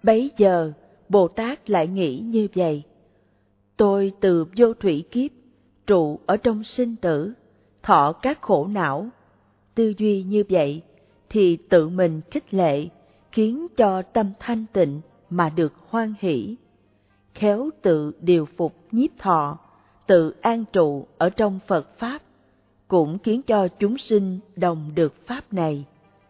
Bấy giờ, Bồ Tát lại nghĩ như vậy: tôi từ vô thủy kiếp, trụ ở trong sinh tử, thọ các khổ não. Tư duy như vậy thì tự mình khích lệ, khiến cho tâm thanh tịnh mà được hoan hỷ. Khéo tự điều phục nhiếp thọ, tự an trụ ở trong Phật Pháp, cũng khiến cho chúng sinh đồng được Pháp này.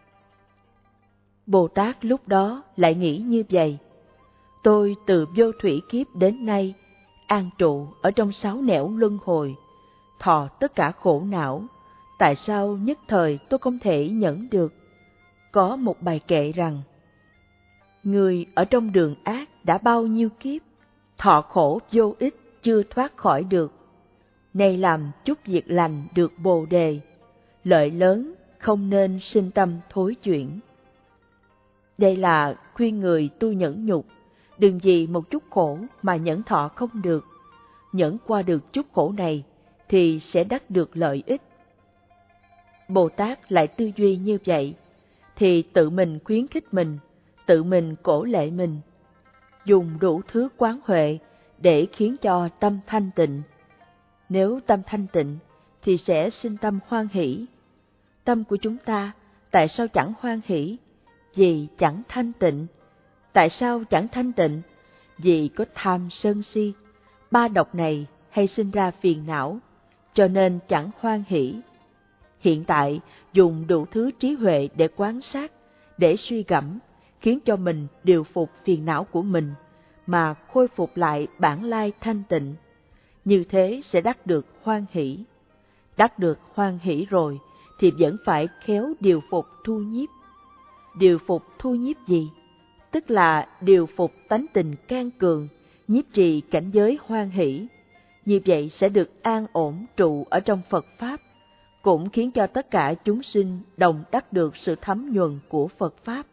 Bồ Tát lúc đó lại nghĩ như vậy: tôi từ vô thủy kiếp đến nay, an trụ ở trong 6 nẻo luân hồi, thọ tất cả khổ não, tại sao nhất thời tôi không thể nhẫn được? Có một bài kệ rằng: người ở trong đường ác đã bao nhiêu kiếp, thọ khổ vô ích chưa thoát khỏi được. Nay làm chút việc lành được Bồ đề, lợi lớn không nên sinh tâm thối chuyển. Đây là khuyên người tu nhẫn nhục, đừng vì một chút khổ mà nhẫn thọ không được. Nhẫn qua được chút khổ này thì sẽ đắc được lợi ích. Bồ Tát lại tư duy như vậy thì tự mình khuyến khích mình, tự mình cổ lệ mình, dùng đủ thứ quán huệ để khiến cho tâm thanh tịnh. Nếu tâm thanh tịnh thì sẽ sinh tâm hoan hỷ. Tâm của chúng ta tại sao chẳng hoan hỷ? Vì chẳng thanh tịnh. Tại sao chẳng thanh tịnh? Vì có tham sân si, 3 độc này hay sinh ra phiền não, cho nên chẳng hoan hỷ. Hiện tại dùng đủ thứ trí huệ để quan sát, để suy gẫm, khiến cho mình điều phục phiền não của mình, mà khôi phục lại bản lai thanh tịnh. Như thế sẽ đắc được hoan hỷ. Đắc được hoan hỷ rồi thì vẫn phải khéo điều phục thu nhiếp. Điều phục thu nhiếp gì? Tức là điều phục tánh tình can cường, nhiếp trì cảnh giới hoan hỷ. Như vậy sẽ được an ổn trụ ở trong Phật Pháp, cũng khiến cho tất cả chúng sinh đồng đắc được sự thấm nhuần của Phật Pháp.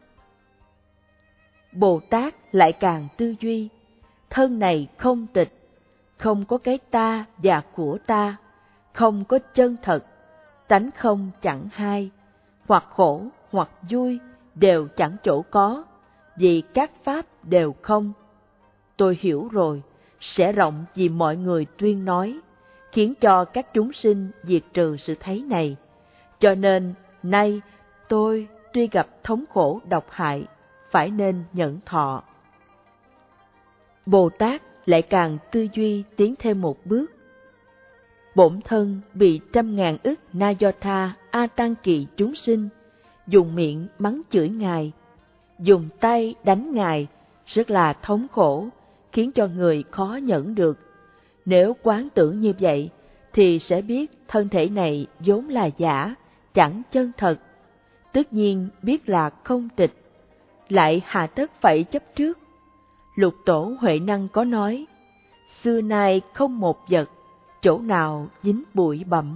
Bồ Tát lại càng tư duy: thân này không tịch, không có cái ta và của ta, không có chân thật, tánh không chẳng hai, hoặc khổ hoặc vui đều chẳng chỗ có, vì các pháp đều không. Tôi hiểu rồi, sẽ rộng vì mọi người tuyên nói, khiến cho các chúng sinh diệt trừ sự thấy này. Cho nên, nay tôi tuy gặp thống khổ độc hại, phải nên nhẫn thọ. Bồ Tát lại càng tư duy tiến thêm một bước. Bổn thân bị 100.000 ức na do tha a tăng kỳ chúng sinh, dùng miệng mắng chửi Ngài, dùng tay đánh Ngài, rất là thống khổ, khiến cho người khó nhẫn được. Nếu quán tưởng như vậy, thì sẽ biết thân thể này vốn là giả, chẳng chân thật. Tất nhiên biết là không tịch, lại hà tất phải chấp trước. Lục Tổ Huệ Năng có nói: xưa nay không một vật, chỗ nào dính bụi bặm.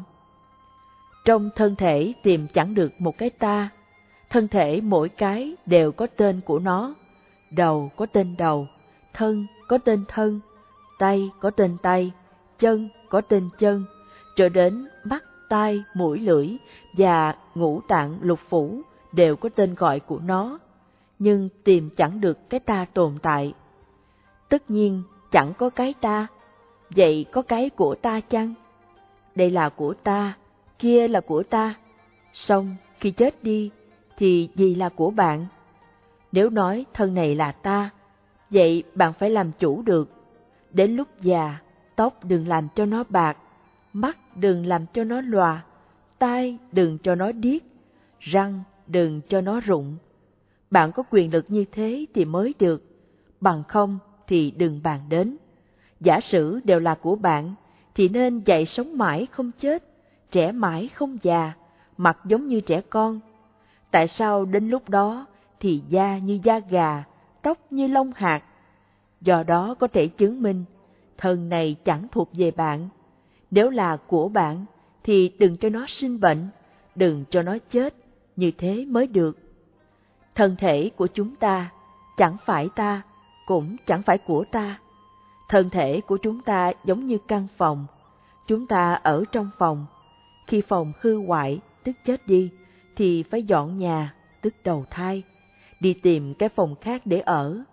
Trong thân thể tìm chẳng được một cái ta. Thân thể mỗi cái đều có tên của nó. Đầu có tên đầu, thân có tên thân, tay có tên tay, chân có tên chân, cho đến mắt, tai, mũi, lưỡi và ngũ tạng lục phủ đều có tên gọi của nó, nhưng tìm chẳng được cái ta tồn tại. Tất nhiên chẳng có cái ta, vậy có cái của ta chăng? Đây là của ta, kia là của ta, xong khi chết đi thì gì là của bạn? Nếu nói thân này là ta, vậy bạn phải làm chủ được. Đến lúc già, tóc đừng làm cho nó bạc, mắt đừng làm cho nó lòa, tai đừng cho nó điếc, răng đừng cho nó rụng. Bạn có quyền lực như thế thì mới được, bằng không thì đừng bàn đến. Giả sử đều là của bạn, thì nên dạy sống mãi không chết, trẻ mãi không già, mặt giống như trẻ con. Tại sao đến lúc đó thì da như da gà, tóc như lông hạt? Do đó có thể chứng minh, thân này chẳng thuộc về bạn. Nếu là của bạn, thì đừng cho nó sinh bệnh, đừng cho nó chết, như thế mới được. Thân thể của chúng ta chẳng phải ta, cũng chẳng phải của ta. Thân thể của chúng ta giống như căn phòng. Chúng ta ở trong phòng. Khi phòng hư hoại, tức chết đi, thì phải dọn nhà, tức đầu thai, đi tìm cái phòng khác để ở.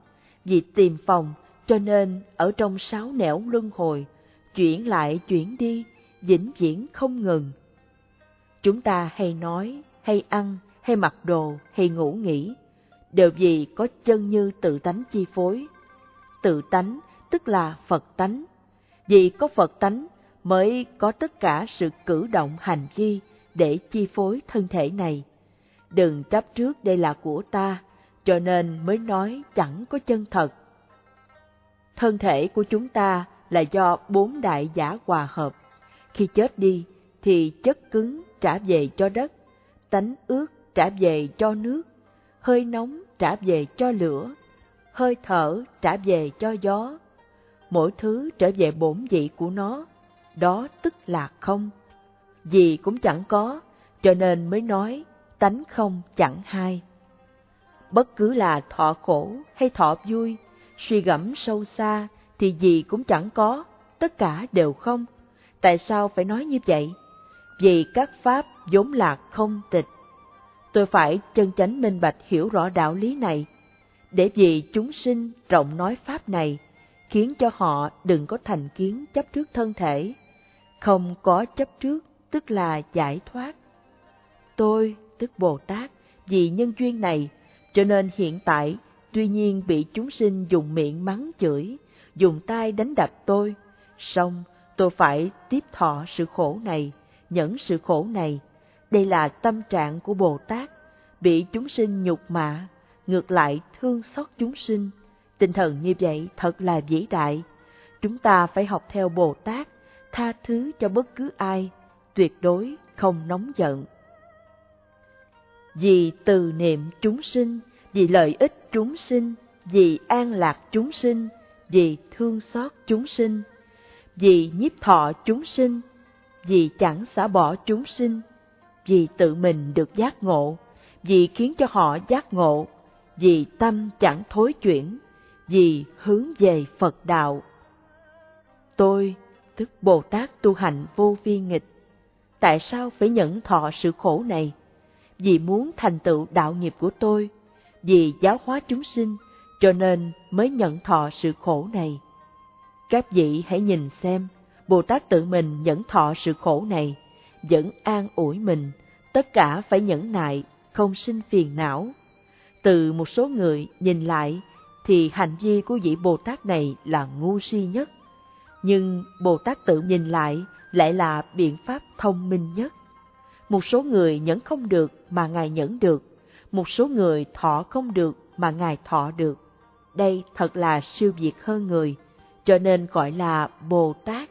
Vì tìm phòng, cho nên ở trong sáu nẻo luân hồi, chuyển lại chuyển đi, vĩnh viễn không ngừng. Chúng ta hay nói, hay ăn, hay mặc đồ, hay ngủ nghỉ, đều vì có chân như tự tánh chi phối. Tự tánh tức là Phật tánh. Vì có Phật tánh mới có tất cả sự cử động hành vi để chi phối thân thể này. Đừng chấp trước đây là của ta, cho nên mới nói chẳng có chân thật. Thân thể của chúng ta là do bốn đại giả hòa hợp. Khi chết đi thì chất cứng trả về cho đất, tánh ướt trả về cho nước, hơi nóng trả về cho lửa, hơi thở trả về cho gió. Mỗi thứ trở về bổn vị của nó, đó tức là không. Gì cũng chẳng có, cho nên mới nói tánh không chẳng hai. Bất cứ là thọ khổ hay thọ vui, suy gẫm sâu xa thì gì cũng chẳng có, tất cả đều không. Tại sao phải nói như vậy? Vì các pháp vốn là không tịch. Tôi phải chân chánh minh bạch hiểu rõ đạo lý này, để vì chúng sinh rộng nói pháp này, khiến cho họ đừng có thành kiến chấp trước thân thể. Không có chấp trước tức là giải thoát. Tôi, tức Bồ Tát, vì nhân duyên này, cho nên hiện tại tuy nhiên bị chúng sinh dùng miệng mắng chửi, dùng tay đánh đập tôi, song tôi phải tiếp thọ sự khổ này, nhẫn sự khổ này. Đây là tâm trạng của Bồ Tát, bị chúng sinh nhục mạ, ngược lại thương xót chúng sinh. Tinh thần như vậy thật là vĩ đại. Chúng ta phải học theo Bồ Tát, tha thứ cho bất cứ ai, tuyệt đối không nóng giận. Vì từ niệm chúng sinh, vì lợi ích chúng sinh, vì an lạc chúng sinh, vì thương xót chúng sinh, vì nhiếp thọ chúng sinh, vì chẳng xả bỏ chúng sinh, vì tự mình được giác ngộ, vì khiến cho họ giác ngộ, vì tâm chẳng thối chuyển, vì hướng về Phật đạo. Tôi, tức Bồ Tát tu hành vô vi nghịch, tại sao phải nhẫn thọ sự khổ này? Vì muốn thành tựu đạo nghiệp của tôi, vì giáo hóa chúng sinh, cho nên mới nhận thọ sự khổ này. Các vị hãy nhìn xem, Bồ Tát tự mình nhẫn thọ sự khổ này, vẫn an ủi mình, tất cả phải nhẫn nại, không sinh phiền não. Từ một số người nhìn lại, thì hành vi của vị Bồ Tát này là ngu si nhất. Nhưng Bồ Tát tự nhìn lại là biện pháp thông minh nhất. Một số người nhẫn không được mà Ngài nhẫn được, một số người thọ không được mà Ngài thọ được. Đây thật là siêu việt hơn người, cho nên gọi là Bồ Tát.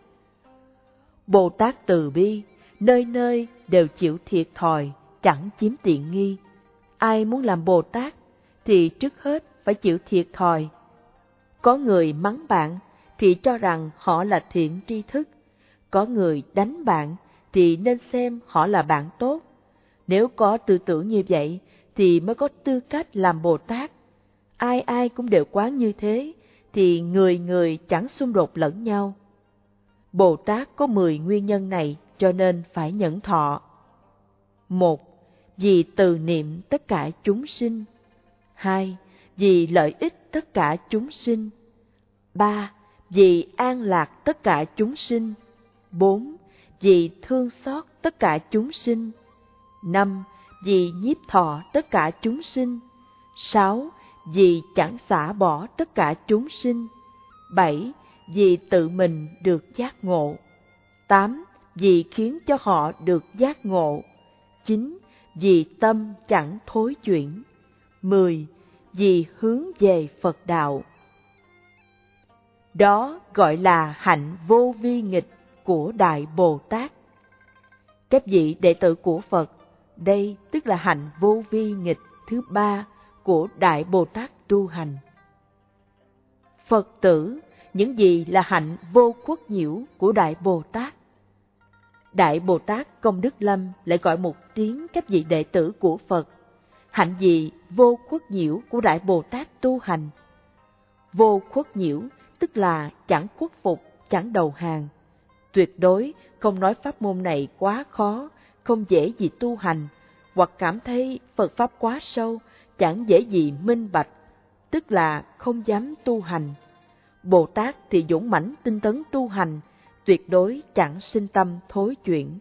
Bồ Tát từ bi, nơi nơi đều chịu thiệt thòi, chẳng chiếm tiện nghi. Ai muốn làm Bồ Tát thì trước hết phải chịu thiệt thòi. Có người mắng bạn thì cho rằng họ là thiện tri thức, có người đánh bạn thì nên xem họ là bạn tốt. Nếu có tư tưởng như vậy thì mới có tư cách làm Bồ Tát. Ai ai cũng đều quán như thế thì người người chẳng xung đột lẫn nhau. Bồ Tát có 10 nguyên nhân này cho nên phải nhẫn thọ. 1. Vì từ niệm tất cả chúng sinh. 2. Vì lợi ích tất cả chúng sinh. 3. Vì an lạc tất cả chúng sinh. 4. Vì thương xót tất cả chúng sinh. 5. Vì nhiếp thọ tất cả chúng sinh. 6. Vì chẳng xả bỏ tất cả chúng sinh. 7. Vì tự mình được giác ngộ. 8. Vì khiến cho họ được giác ngộ. 9. Vì tâm chẳng thối chuyển. 10. Vì hướng về Phật đạo. Đó gọi là hạnh vô vi nghịch của Đại Bồ Tát. Các vị đệ tử của Phật, đây tức là hạnh vô vi nghịch thứ 3 của Đại Bồ Tát tu hành. Phật tử, những gì là hạnh vô khuất nhiễu của Đại Bồ Tát? Đại Bồ Tát Công Đức Lâm lại gọi một tiếng các vị đệ tử của Phật. Hạnh gì vô khuất nhiễu của Đại Bồ Tát tu hành? Vô khuất nhiễu tức là chẳng khuất phục, chẳng đầu hàng. Tuyệt đối không nói pháp môn này quá khó, không dễ gì tu hành, hoặc cảm thấy Phật Pháp quá sâu, chẳng dễ gì minh bạch. tức là không dám tu hành. Bồ Tát thì dũng mãnh tinh tấn tu hành, tuyệt đối chẳng sinh tâm thối chuyển.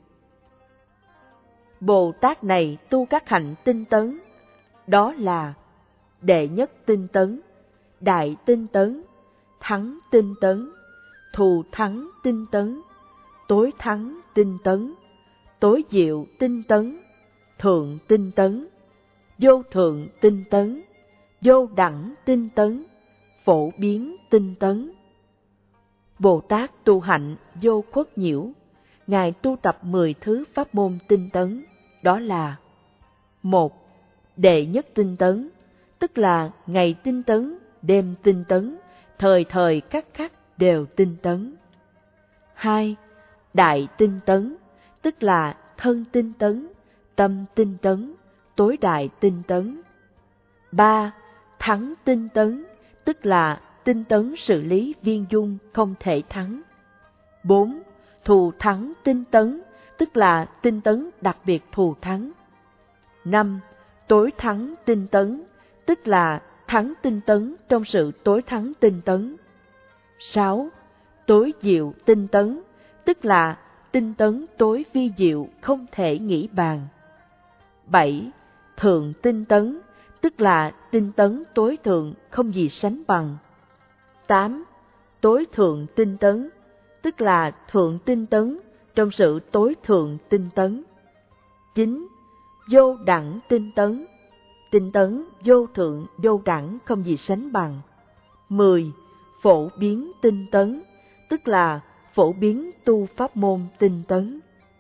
Bồ Tát này tu các hạnh tinh tấn, đó là đệ nhất tinh tấn, đại tinh tấn, thắng tinh tấn, thù thắng tinh tấn, tối thắng tinh tấn, tối diệu tinh tấn, thượng tinh tấn, vô thượng tinh tấn, vô đẳng tinh tấn, phổ biến tinh tấn. Bồ Tát tu hạnh vô khuất nhiễu, Ngài tu tập 10 thứ pháp môn tinh tấn, đó là: 1. Đệ nhất tinh tấn, tức là ngày tinh tấn, đêm tinh tấn, thời thời khắc khắc đều tinh tấn. 2. Đại tinh tấn, tức là thân tinh tấn, tâm tinh tấn, tối đại tinh tấn. 3. Thắng tinh tấn, tức là tinh tấn xử lý viên dung không thể thắng. 4. Thù thắng tinh tấn, tức là tinh tấn đặc biệt thù thắng. 5. Tối thắng tinh tấn, tức là thắng tinh tấn trong sự tối thắng tinh tấn. 6. Tối diệu tinh tấn, tức là tinh tấn tối vi diệu không thể nghĩ bàn. 7. Thượng tinh tấn, tức là tinh tấn tối thượng không gì sánh bằng. 8. Tối thượng tinh tấn, tức là thượng tinh tấn trong sự tối thượng tinh tấn. 9. Vô đẳng tinh tấn vô thượng vô đẳng không gì sánh bằng. 10. Phổ biến tinh tấn, tức là phổ biến tu pháp môn tinh tấn.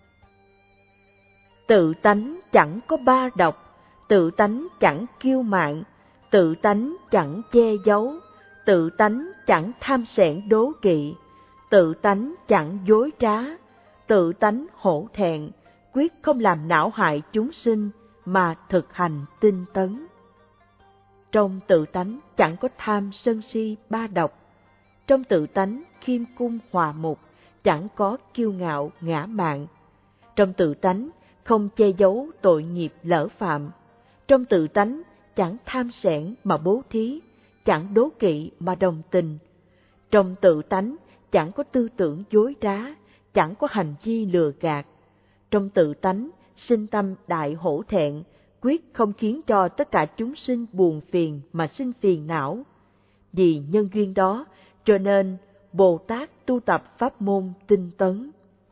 Tự tánh chẳng có ba độc, tự tánh chẳng kiêu mạn, tự tánh chẳng che giấu, tự tánh chẳng tham sẻn đố kỵ, tự tánh chẳng dối trá, tự tánh hổ thẹn, quyết không làm não hại chúng sinh mà thực hành tinh tấn. Trong tự tánh chẳng có tham sân si ba độc, trong tự tánh khiêm cung hòa mục, chẳng có kiêu ngạo ngã mạn, trong tự tánh không che giấu tội nghiệp lỡ phạm, trong tự tánh chẳng tham sẻn mà bố thí, chẳng đố kỵ mà đồng tình, trong tự tánh chẳng có tư tưởng dối trá, chẳng có hành vi lừa gạt, trong tự tánh sinh tâm đại hổ thẹn, quyết không khiến cho tất cả chúng sinh buồn phiền mà sinh phiền não. Vì nhân duyên đó, cho nên Bồ Tát tu tập pháp môn tinh tấn.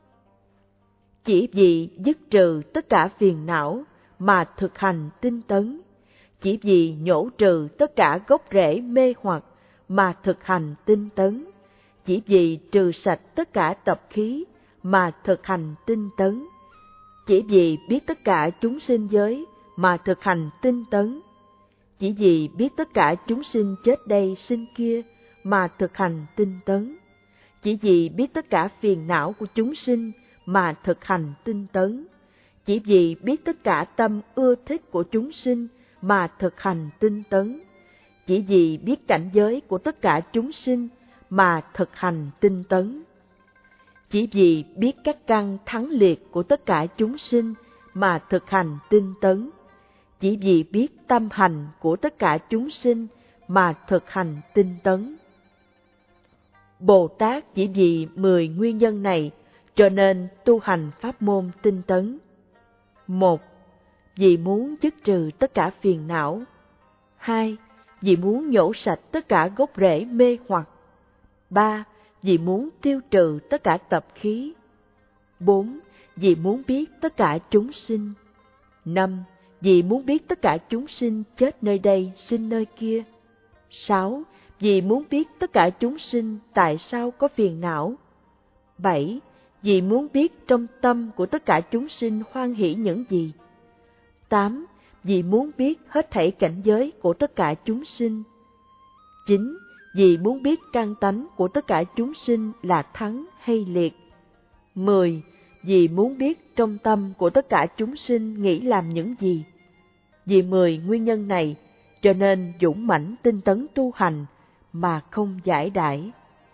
Chỉ vì dứt trừ tất cả phiền não mà thực hành tinh tấn, chỉ vì nhổ trừ tất cả gốc rễ mê hoặc mà thực hành tinh tấn, chỉ vì trừ sạch tất cả tập khí mà thực hành tinh tấn, chỉ vì biết tất cả chúng sinh giới mà thực hành tinh tấn, chỉ vì biết tất cả chúng sinh chết đây sinh kia mà thực hành tinh tấn, chỉ vì biết tất cả phiền não của chúng sinh mà thực hành tinh tấn, chỉ vì biết tất cả tâm ưa thích của chúng sinh mà thực hành tinh tấn, chỉ vì biết cảnh giới của tất cả chúng sinh mà thực hành tinh tấn, chỉ vì biết các căn thắng liệt của tất cả chúng sinh mà thực hành tinh tấn, chỉ vì biết tâm hành của tất cả chúng sinh mà thực hành tinh tấn. Bồ Tát chỉ vì 10 nguyên nhân này cho nên tu hành pháp môn tinh tấn. 1. Vì muốn dứt trừ tất cả phiền não. 2. Vì muốn nhổ sạch tất cả gốc rễ mê hoặc. 3. Vì muốn tiêu trừ tất cả tập khí. 4. Vì muốn biết tất cả chúng sinh. 5. Vì muốn biết tất cả chúng sinh chết nơi đây, sinh nơi kia. 6. Vì muốn biết tất cả chúng sinh tại sao có phiền não. 7. Vì muốn biết trong tâm của tất cả chúng sinh hoan hỷ những gì. 8. Vì muốn biết hết thảy cảnh giới của tất cả chúng sinh. 9. Vì muốn biết căn tánh của tất cả chúng sinh là thắng hay liệt. 10. Vì muốn biết trong tâm của tất cả chúng sinh nghĩ làm những gì. Vì 10 nguyên nhân này, cho nên dũng mãnh tinh tấn tu hành mà không giải đãi.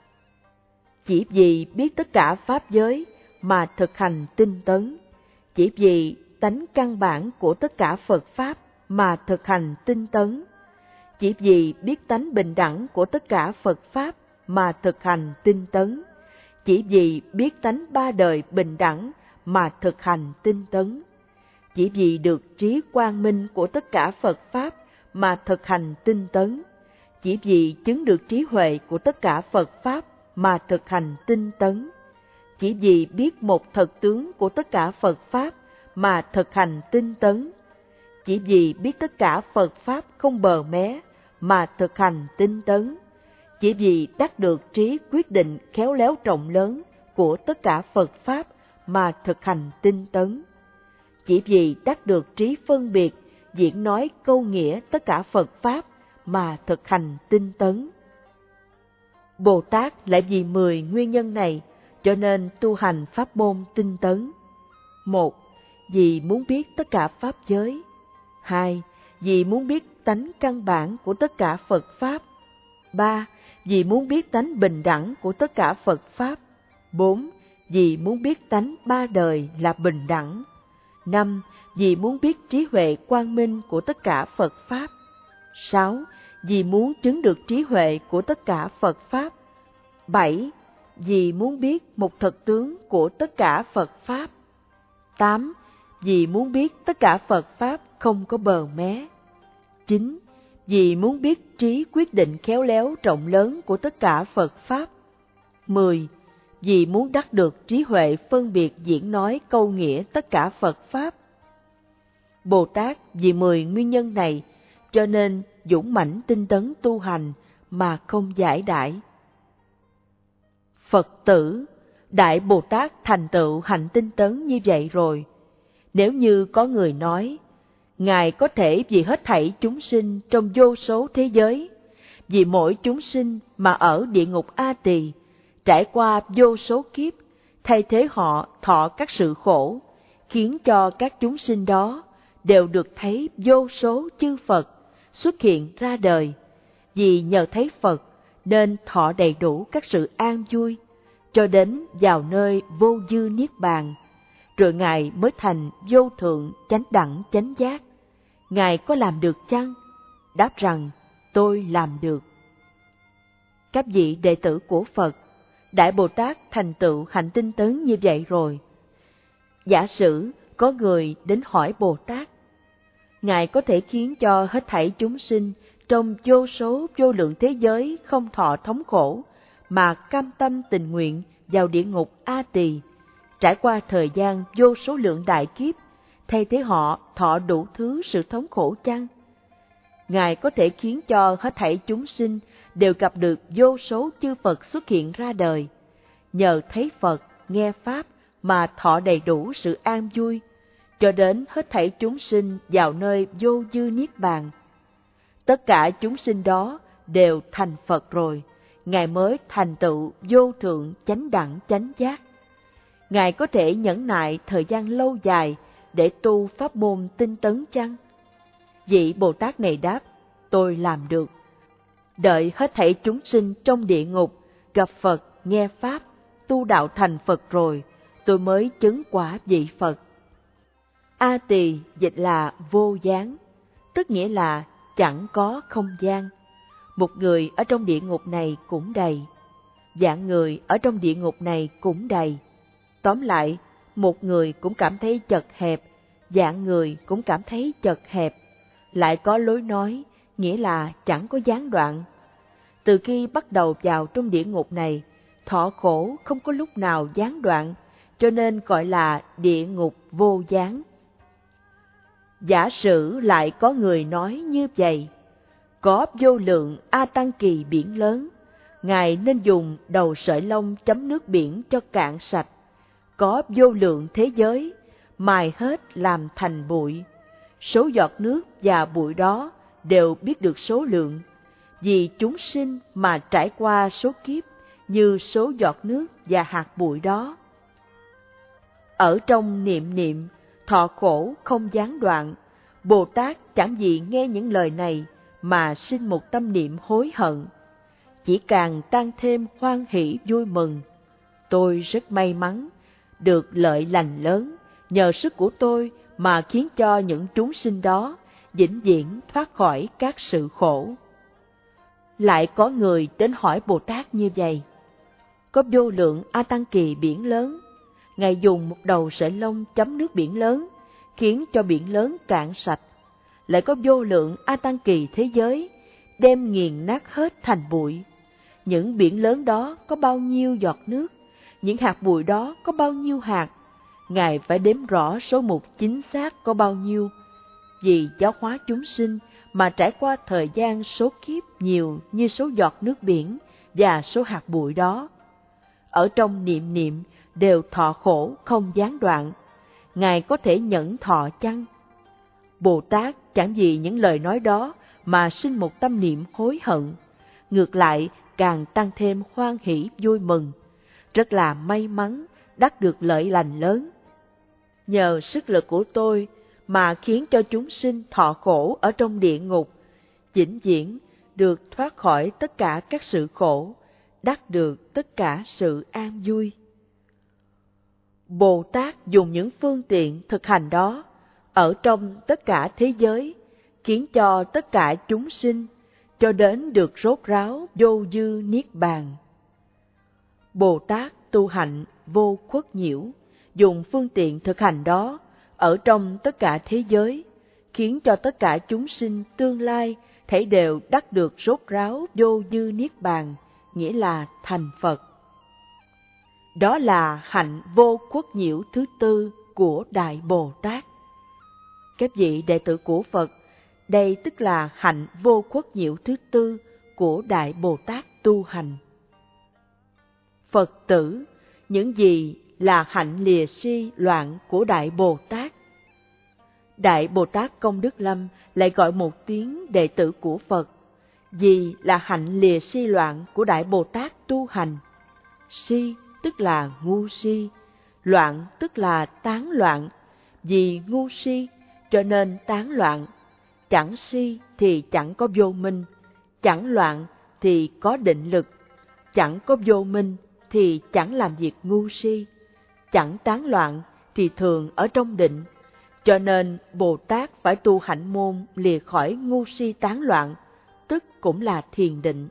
Chỉ vì biết tất cả pháp giới mà thực hành tinh tấn, chỉ vì tánh căn bản của tất cả Phật Pháp mà thực hành tinh tấn, chỉ vì biết tánh bình đẳng của tất cả Phật Pháp mà thực hành tinh tấn, chỉ vì biết tánh ba đời bình đẳng mà thực hành tinh tấn, chỉ vì được trí quang minh của tất cả Phật Pháp mà thực hành tinh tấn, chỉ vì chứng được trí huệ của tất cả Phật Pháp mà thực hành tinh tấn, chỉ vì biết một thật tướng của tất cả Phật Pháp mà thực hành tinh tấn, chỉ vì biết tất cả Phật Pháp không bờ mé mà thực hành tinh tấn, chỉ vì đắc được trí quyết định khéo léo rộng lớn của tất cả Phật Pháp mà thực hành tinh tấn, chỉ vì đắc được trí phân biệt diễn nói câu nghĩa tất cả Phật Pháp mà thực hành tinh tấn. Bồ Tát lại vì 10 nguyên nhân này cho nên tu hành pháp môn tinh tấn. 1. Vì muốn biết tất cả Pháp giới. 2. Vì muốn biết tánh căn bản của tất cả Phật Pháp. 3. Vì muốn biết tánh bình đẳng của tất cả Phật Pháp. 4. Vì muốn biết tánh ba đời là bình đẳng. 5. Vì muốn biết trí huệ quang minh của tất cả Phật Pháp. 6. Vì muốn chứng được trí huệ của tất cả Phật Pháp. 7. Vì muốn biết một thật tướng của tất cả Phật Pháp. 8. Vì muốn biết tất cả Phật Pháp không có bờ mé. 9. Vì muốn biết trí quyết định khéo léo rộng lớn của tất cả Phật Pháp. 10. Vì muốn đắc được trí huệ phân biệt diễn nói câu nghĩa tất cả Phật Pháp. Bồ Tát vì 10 nguyên nhân này cho nên dũng mãnh tinh tấn tu hành mà không giải đãi. Phật tử, Đại Bồ Tát thành tựu hạnh tinh tấn như vậy rồi. Nếu như có người nói, Ngài có thể vì hết thảy chúng sinh trong vô số thế giới, vì mỗi chúng sinh mà ở địa ngục A Tỳ, trải qua vô số kiếp, thay thế họ thọ các sự khổ, khiến cho các chúng sinh đó đều được thấy vô số chư Phật xuất hiện ra đời. Vì nhờ thấy Phật nên thọ đầy đủ các sự an vui, cho đến vào nơi vô dư niết bàn, rồi Ngài mới thành vô thượng chánh đẳng chánh giác. Ngài có làm được chăng? Đáp rằng, tôi làm được. Các vị đệ tử của Phật, Đại Bồ Tát thành tựu hạnh tinh tấn như vậy rồi. Giả sử có người đến hỏi Bồ Tát, Ngài có thể khiến cho hết thảy chúng sinh trong vô số vô lượng thế giới không thọ thống khổ, mà cam tâm tình nguyện vào địa ngục A Tỳ, trải qua thời gian vô số lượng đại kiếp, thay thế họ thọ đủ thứ sự thống khổ chăng? Ngài có thể khiến cho hết thảy chúng sinh đều gặp được vô số chư Phật xuất hiện ra đời, nhờ thấy Phật, nghe Pháp mà thọ đầy đủ sự an vui, cho đến hết thảy chúng sinh vào nơi vô dư niết bàn. Tất cả chúng sinh đó đều thành Phật rồi, Ngài mới thành tựu vô thượng chánh đẳng chánh giác. Ngài có thể nhẫn nại thời gian lâu dài để tu pháp môn tinh tấn chăng? Vị Bồ Tát này đáp, tôi làm được. Đợi hết thảy chúng sinh trong địa ngục gặp Phật, nghe Pháp, tu đạo thành Phật rồi, tôi mới chứng quả vị Phật. A Tỳ dịch là vô gián, tức nghĩa là chẳng có không gian. Một người ở trong địa ngục này cũng đầy, vạn người ở trong địa ngục này cũng đầy. Tóm lại, một người cũng cảm thấy chật hẹp, vạn người cũng cảm thấy chật hẹp. Lại có lối nói, nghĩa là chẳng có gián đoạn. Từ khi bắt đầu vào trong địa ngục này, thọ khổ không có lúc nào gián đoạn, cho nên gọi là địa ngục vô gián. Giả sử lại có người nói như vậy, có vô lượng A Tăng Kỳ biển lớn, Ngài nên dùng đầu sợi lông chấm nước biển cho cạn sạch. Có vô lượng thế giới, mài hết làm thành bụi. Số giọt nước và bụi đó đều biết được số lượng, vì chúng sinh mà trải qua số kiếp như số giọt nước và hạt bụi đó. Ở trong niệm niệm, thọ khổ không gián đoạn, Bồ Tát chẳng vì nghe những lời này mà sinh một tâm niệm hối hận, chỉ càng tăng thêm hoan hỷ vui mừng. Tôi rất may mắn, được lợi lành lớn, nhờ sức của tôi mà khiến cho những chúng sinh đó vĩnh viễn thoát khỏi các sự khổ. Lại có người đến hỏi Bồ Tát như vậy: có vô lượng A Tăng Kỳ biển lớn, Ngài dùng một đầu sợi lông chấm nước biển lớn, khiến cho biển lớn cạn sạch. Lại có vô lượng A Tăng Kỳ thế giới, đem nghiền nát hết thành bụi. Những biển lớn đó có bao nhiêu giọt nước, những hạt bụi đó có bao nhiêu hạt, Ngài phải đếm rõ số mục chính xác có bao nhiêu. Vì giáo hóa chúng sinh mà trải qua thời gian số kiếp nhiều như số giọt nước biển và số hạt bụi đó. Ở trong niệm niệm đều thọ khổ không gián đoạn, Ngài có thể nhẫn thọ chăng? Bồ Tát chẳng vì những lời nói đó mà sinh một tâm niệm hối hận, ngược lại càng tăng thêm hoan hỷ vui mừng, rất là may mắn đắc được lợi lành lớn. Nhờ sức lực của tôi mà khiến cho chúng sinh thọ khổ ở trong địa ngục, vĩnh viễn được thoát khỏi tất cả các sự khổ, đắc được tất cả sự an vui. Bồ Tát dùng những phương tiện thực hành đó ở trong tất cả thế giới, khiến cho tất cả chúng sinh cho đến được rốt ráo vô dư niết bàn. Bồ Tát tu hạnh vô khuất nhiễu, dùng phương tiện thực hành đó ở trong tất cả thế giới, khiến cho tất cả chúng sinh tương lai thảy đều đắc được rốt ráo vô dư niết bàn, nghĩa là thành Phật. Đó là hạnh vô khuất nhiễu thứ tư của Đại Bồ Tát. Các vị đệ tử của Phật, đây tức là hạnh vô khuất nhiễu thứ tư của Đại Bồ Tát tu hành. Phật tử, những gì là hạnh lìa si loạn của Đại Bồ Tát? Đại Bồ Tát Công Đức Lâm lại gọi một tiếng đệ tử của Phật, vì là hạnh lìa si loạn của Đại Bồ Tát tu hành. Si tức là ngu si, loạn tức là tán loạn, vì ngu si cho nên tán loạn. Chẳng si thì chẳng có vô minh, chẳng loạn thì có định lực, chẳng có vô minh thì chẳng làm việc ngu si, chẳng tán loạn thì thường ở trong định. Cho nên Bồ Tát phải tu hạnh môn lìa khỏi ngu si tán loạn, tức cũng là thiền định.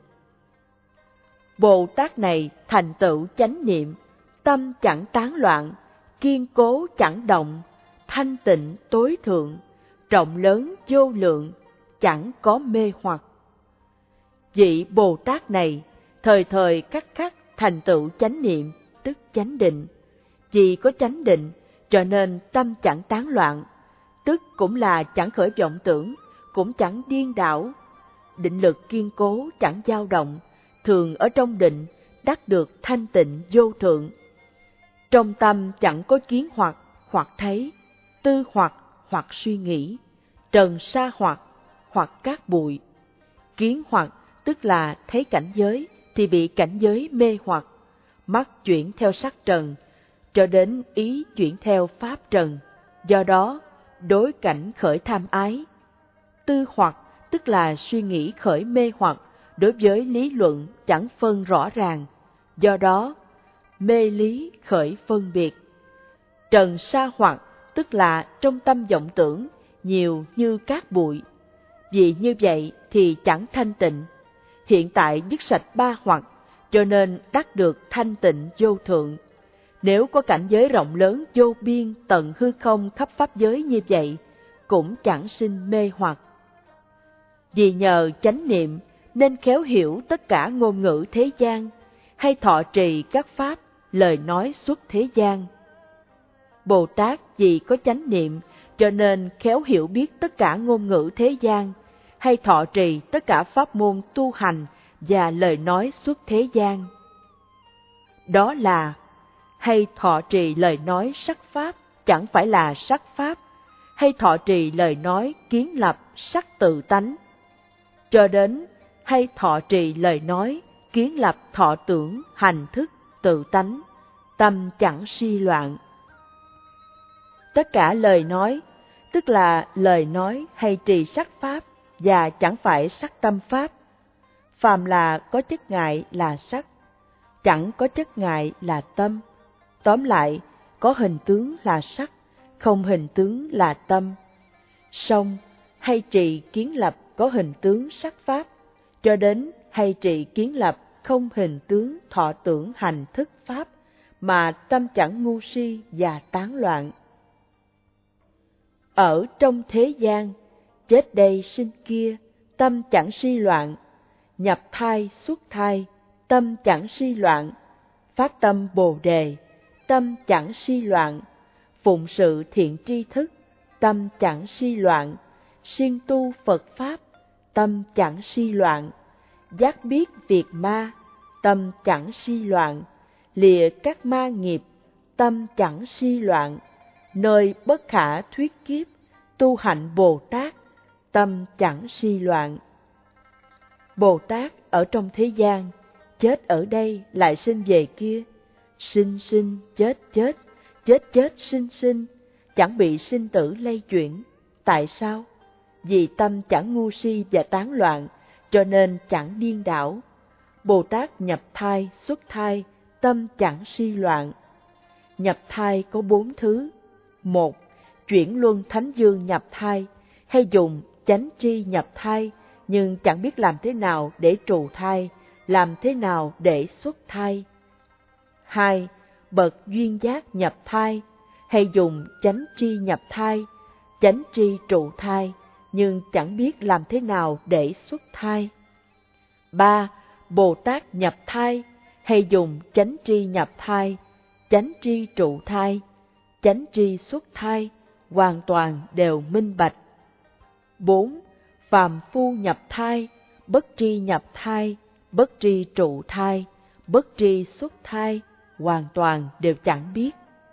Bồ Tát này thành tựu chánh niệm, tâm chẳng tán loạn, kiên cố chẳng động, thanh tịnh tối thượng, rộng lớn vô lượng, chẳng có mê hoặc. Vị Bồ Tát này thời thời khắc khắc thành tựu chánh niệm, tức chánh định. Vì có chánh định cho nên tâm chẳng tán loạn, tức cũng là chẳng khởi vọng tưởng, cũng chẳng điên đảo. Định lực kiên cố chẳng dao động, thường ở trong định đắc được thanh tịnh vô thượng. Trong tâm chẳng có kiến hoặc thấy, tư hoặc suy nghĩ, trần sa hoặc cát bụi. Kiến hoặc tức là thấy cảnh giới thì bị cảnh giới mê hoặc, mắt chuyển theo sắc trần, cho đến ý chuyển theo pháp trần, do đó đối cảnh khởi tham ái. Tư hoặc tức là suy nghĩ khởi mê hoặc đối với lý luận chẳng phân rõ ràng, do đó mê lý khởi phân biệt. Trần sa hoặc tức là trong tâm vọng tưởng nhiều như cát bụi, vì như vậy thì chẳng thanh tịnh. Hiện tại dứt sạch ba hoặc, cho nên đắc được thanh tịnh vô thượng. Nếu có cảnh giới rộng lớn vô biên tận hư không khắp pháp giới như vậy, cũng chẳng sinh mê hoặc. Vì nhờ chánh niệm nên khéo hiểu tất cả ngôn ngữ thế gian, hay thọ trì các pháp, lời nói xuất thế gian. Bồ Tát vì có chánh niệm cho nên khéo hiểu biết tất cả ngôn ngữ thế gian, hay thọ trì tất cả pháp môn tu hành và lời nói xuất thế gian. Đó là hay thọ trì lời nói sắc pháp chẳng phải là sắc pháp, hay thọ trì lời nói kiến lập sắc tự tánh, cho đến hay thọ trì lời nói kiến lập thọ tưởng hành thức tự tánh, tâm chẳng si loạn. Tất cả lời nói tức là lời nói hay trì sắc pháp và chẳng phải sắc tâm pháp. Phàm là có chất ngại là sắc, chẳng có chất ngại là tâm. Tóm lại, có hình tướng là sắc, không hình tướng là tâm. Song hay trì kiến lập có hình tướng sắc pháp, cho đến hay trị kiến lập không hình tướng thọ tưởng hành thức pháp, mà tâm chẳng ngu si và tán loạn. Ở trong thế gian, chết đây sinh kia, tâm chẳng suy loạn, nhập thai xuất thai, tâm chẳng suy loạn, phát tâm Bồ Đề, tâm chẳng suy loạn, phụng sự thiện tri thức, tâm chẳng suy loạn, siêng tu Phật Pháp, tâm chẳng suy loạn, giác biết việc ma, tâm chẳng suy loạn, lìa các ma nghiệp, tâm chẳng suy loạn, nơi bất khả thuyết kiếp, tu hạnh Bồ Tát, tâm chẳng suy loạn. Bồ Tát ở trong thế gian, chết ở đây lại sinh về kia, sinh sinh chết chết, chết chết sinh sinh, chẳng bị sinh tử lay chuyển. Tại sao? Vì tâm chẳng ngu si và tán loạn, cho nên chẳng điên đảo. Bồ Tát nhập thai, xuất thai, tâm chẳng suy loạn. Nhập thai có 4 thứ. 1. Chuyển luân thánh dương nhập thai, hay dùng chánh tri nhập thai, nhưng chẳng biết làm thế nào để trù thai, làm thế nào để xuất thai. 2. Bậc duyên giác nhập thai, hay dùng chánh tri nhập thai, chánh tri trụ thai, nhưng chẳng biết làm thế nào để xuất thai. 3. Bồ Tát nhập thai, hay dùng chánh tri nhập thai, chánh tri trụ thai, chánh tri xuất thai, hoàn toàn đều minh bạch. 4. Phàm phu nhập thai, bất tri nhập thai, bất tri trụ thai, bất tri xuất thai, hoàn toàn đều chẳng biết.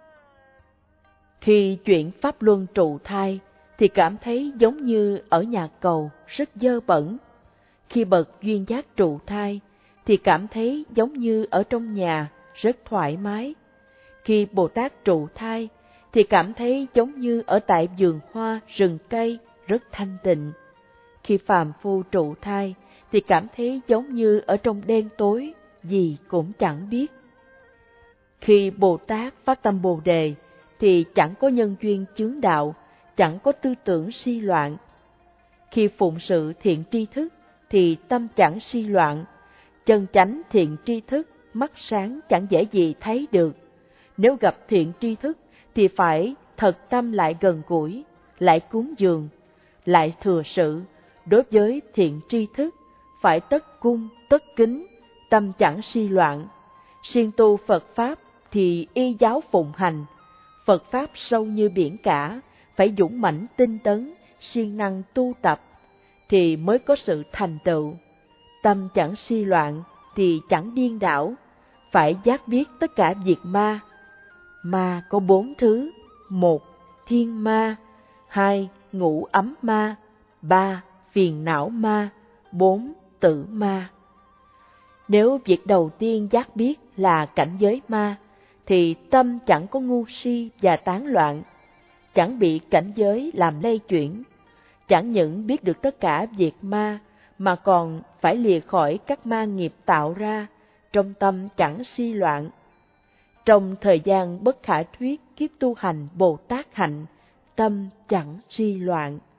Khi chuyển pháp luân trụ thai thì cảm thấy giống như ở nhà cầu, rất dơ bẩn. Khi bậc duyên giác trụ thai thì cảm thấy giống như ở trong nhà, rất thoải mái. Khi Bồ Tát trụ thai thì cảm thấy giống như ở tại vườn hoa, rừng cây, rất thanh tịnh. Khi phàm phu trụ thai thì cảm thấy giống như ở trong đen tối, gì cũng chẳng biết. Khi Bồ Tát phát tâm Bồ Đề thì chẳng có nhân duyên chướng đạo, chẳng có tư tưởng si loạn. Khi phụng sự thiện tri thức thì tâm chẳng si loạn, chân chánh thiện tri thức, mắt sáng chẳng dễ gì thấy được. Nếu gặp thiện tri thức thì phải thật tâm lại gần gũi, lại cúng dường, lại thừa sự. Đối với thiện tri thức, phải tất cung, tất kính, tâm chẳng si loạn. Siêng tu Phật Pháp thì y giáo phụng hành. Phật Pháp sâu như biển cả, phải dũng mãnh tinh tấn, siêng năng tu tập, thì mới có sự thành tựu. Tâm chẳng si loạn thì chẳng điên đảo, phải giác biết tất cả việc ma. Ma có 4 thứ. 1. Thiên ma. 2. Ngũ ấm ma. 3. Phiền não ma. 4. Tử ma. Nếu việc đầu tiên giác biết là cảnh giới ma, thì tâm chẳng có ngu si và tán loạn, chẳng bị cảnh giới làm lay chuyển. Chẳng những biết được tất cả việc ma, mà còn phải lìa khỏi các ma nghiệp tạo ra, trong tâm chẳng si loạn. Trong thời gian bất khả thuyết kiếp tu hành Bồ Tát hạnh, tâm chẳng si loạn.